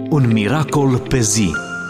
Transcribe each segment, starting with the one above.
Un miracol pe zi.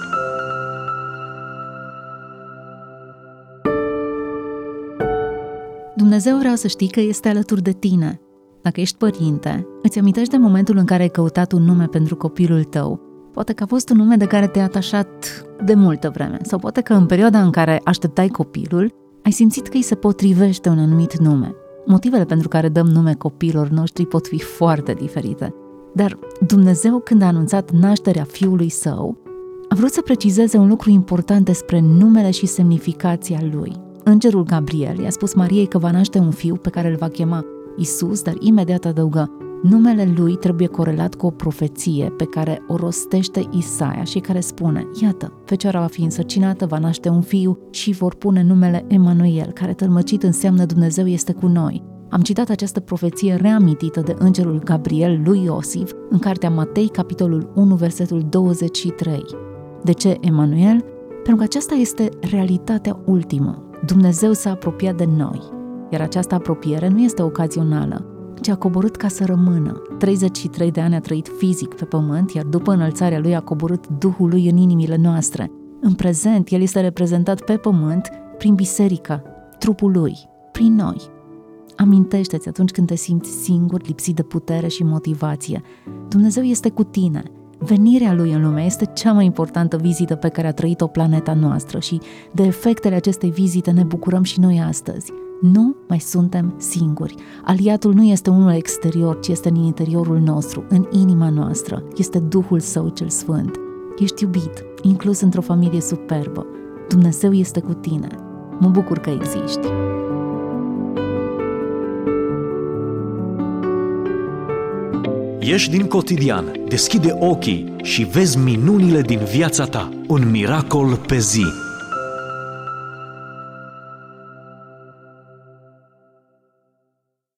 Dumnezeu vrea să știi că este alături de tine. Dacă ești părinte, îți amintești de momentul în care ai căutat un nume pentru copilul tău. Poate că a fost un nume de care te-ai atașat de multă vreme, sau poate că în perioada în care așteptai copilul, ai simțit că îi se potrivește un anumit nume. Motivele pentru care dăm nume copiilor noștri pot fi foarte diferite. Dar Dumnezeu, când a anunțat nașterea Fiului Său, a vrut să precizeze un lucru important despre numele și semnificația Lui. Îngerul Gabriel i-a spus Mariei că va naște un fiu pe care îl va chema Isus, dar imediat adăugă: numele Lui trebuie corelat cu o profeție pe care o rostește Isaia și care spune: iată, fecioara va fi însărcinată, va naște un fiu și vor pune numele Emanuel, care tălmăcit înseamnă Dumnezeu este cu noi. Am citat această profeție reamintită de îngerul Gabriel lui Iosif în cartea Matei, capitolul 1, versetul 23. De ce Emanuel? Pentru că aceasta este realitatea ultimă. Dumnezeu s-a apropiat de noi, iar această apropiere nu este ocazională, ci a coborât ca să rămână. 33 de ani a trăit fizic pe pământ, iar după înălțarea Lui a coborât Duhul Lui în inimile noastre. În prezent, El este reprezentat pe pământ prin biserică, trupul Lui, prin noi. Amintește-ți atunci când te simți singur, lipsit de putere și motivație. Dumnezeu este cu tine. Venirea Lui în lume este cea mai importantă vizită pe care a trăit-o planeta noastră și de efectele acestei vizite ne bucurăm și noi astăzi. Nu mai suntem singuri. Aliatul nu este unul exterior, ci este în interiorul nostru, în inima noastră. Este Duhul Său cel Sfânt. Ești iubit, inclus într-o familie superbă. Dumnezeu este cu tine. Mă bucur că existi. Ieși din cotidian, deschide ochii și vezi minunile din viața ta. Un miracol pe zi.